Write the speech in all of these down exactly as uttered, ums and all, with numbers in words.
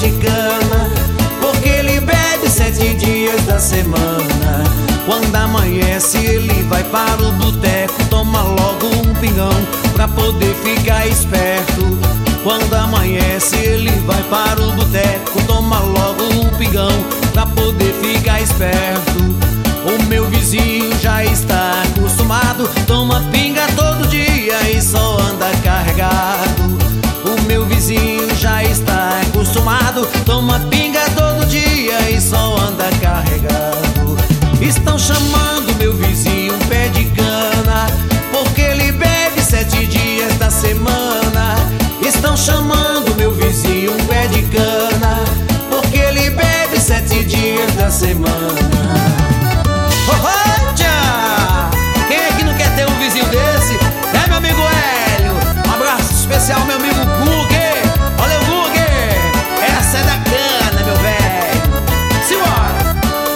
de cana, porque ele bebe sete dias da semana. Quando amanhece ele vai para o boteco, toma logo um pingão pra poder ficar esperto. Quando amanhece ele vai para o boteco, toma logo um pingão pra poder ficar esperto. O meu vizinho já está acostumado, toma pinga todo dia e só anda carregado. O meu vizinho já está acostumado, toma pinga todo dia e só anda carregado. Estão chamando meu vizinho pé de cana, porque ele bebe sete dias da semana. Estão chamando meu vizinho pé de cana, porque ele bebe sete dias da semana. Oh, oh, tchá! Quem é que não quer ter um vizinho desse? É meu amigo Hélio. Um abraço especial meu amigo Gugue. Olha o Gugue, essa é da cana, meu velho. Simbora!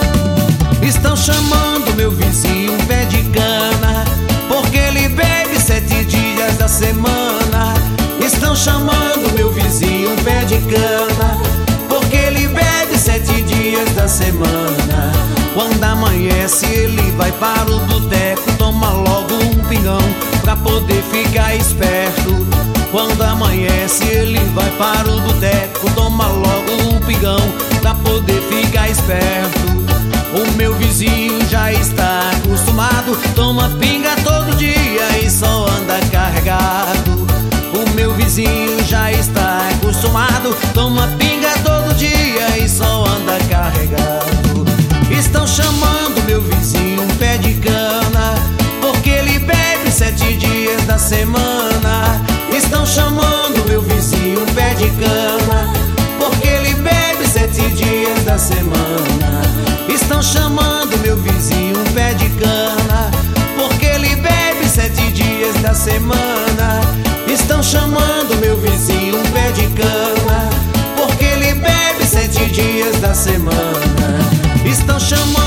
Estão chamando meu vizinho pé de cana, porque ele bebe sete dias da semana. Estão chamando meu vizinho pé de cana, porque ele bebe sete dias da semana. Quando amanhece ele vai para o boteco, toma logo um pingão pra poder ficar esperto. Quando amanhece ele vai para o boteco, toma logo um pingão pra poder ficar esperto. O meu vizinho já está acostumado, toma pinga todo dia e só anda carregado. O meu vizinho já está acostumado, toma pinga todo dia e só anda carregado. Estão chamando meu vizinho pé de cana, porque ele bebe sete dias da semana. Estão chamando meu vizinho pé de cana, porque ele bebe sete dias da semana. Estão chamando meu vizinho pé de cana, porque ele bebe sete dias da semana. Estão chamando meu vizinho pé de cana, porque ele bebe sete dias da semana. Estão chamando